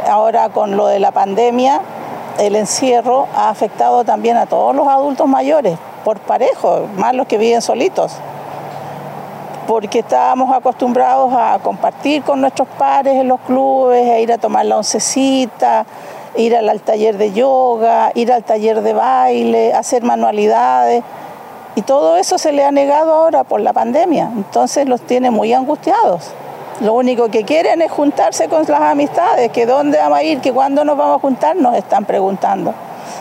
ahora con lo de la pandemia, el encierro ha afectado también a todos los adultos mayores, por parejo, más los que viven solitos. Porque estábamos acostumbrados a compartir con nuestros pares en los clubes, a ir a tomar la oncecita, ir al taller de yoga, ir al taller de baile, hacer manualidades. Y todo eso se le ha negado ahora por la pandemia. Entonces los tiene muy angustiados. Lo único que quieren es juntarse con las amistades, que dónde vamos a ir, que cuándo nos vamos a juntar, nos están preguntando.